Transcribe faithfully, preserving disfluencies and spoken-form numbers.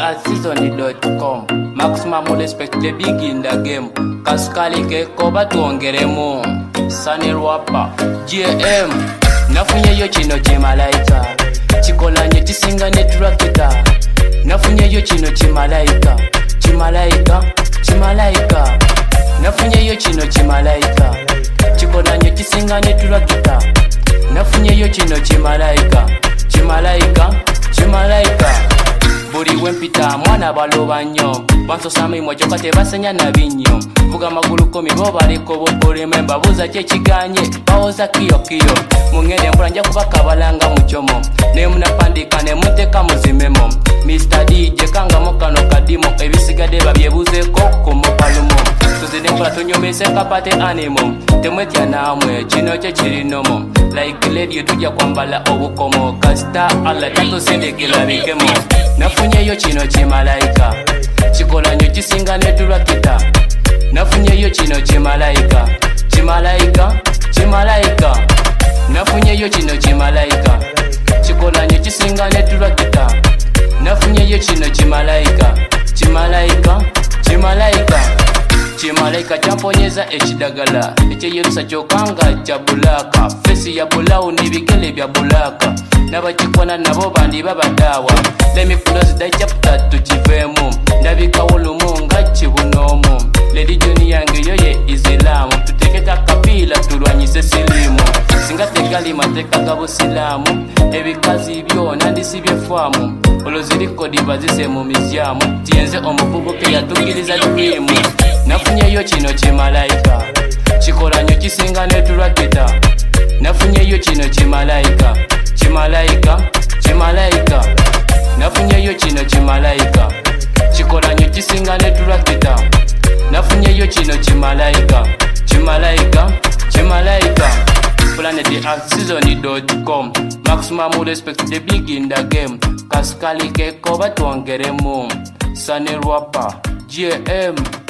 at season dot com. Maximum respect the big in the game. Kaskali ke koba tuongeremu. Sunny Rapper G M. Nafunye yo chino chimalaika. Chikolanye chisinga netrakita. Nafunye yo chino chimalaika. Chimalaika, chimalaika. Nafunye yo chino chimalaika. Chikolanye chisinga netrakita. Nafunye yo chino chimalaika. Chimalaika, chimalaika. Buri wempita mwana baloba nnyo. Bansosama imwojo kate basenya na binyo. Vuga magulu komi bo baliko bokole memba buza kye kiganye bawoza kiyo kiyo. Mungene mbula nja kubaka balanga muchomo. Ne munapandika ne muteka muzimemo. mister D J kanga mokano kadimo ebisigade babyebuze ko komopalumo. Tuzide mbula tonyomese kapate animo. Temwetya namwe kino kye kirinomo. Like lady tujja kwambala obukomo kasta alla tato sendekela bikemo. Nafunye yo kino chimalaika. Chikola nyo chisinga netulakita. Nafunye yo chino chimalaika. Chimalaika, chimalaika. Nafunye yo chino chimalaika. Chikola nyo chisinga netulakita. Nafunye yo chino chimalaika. Chimalaika, chimalaika. Chimalaika champonyeza echidagala. Eche yerusa chokanga cha bulaka. Fesi ya bulau ni bikele bya bulaka. Nabachikwana nabo bandi babadawa. Let me close the chapter to chivemu. Ndabika wolumu ngachi bunomu. Lady Juni yange yoye izilamu. Tutekeka kapila turwanyise silimu. Singategali mateka gabo silamu. Ebikazi byo nandisi byefamu. Oloziriko dibazise mu mizyamu. Tienze omuvubuke yatukiriza dream. Nafunye yo chino chimalaika. Chikola nyo chisinga netulakita. Nafunye yo chino chimalaika. Chimalaika, chimalaika. Nafunye yo chino chimalaika. Chikola nyo chisinga netulakita. Nafunye yo chino chimalaika. Chimalaika, chimalaika. Planet at season dot com. Maximum respect the big in the game. Kaskali ke koba tuongeremu. Sunny Rapper G M.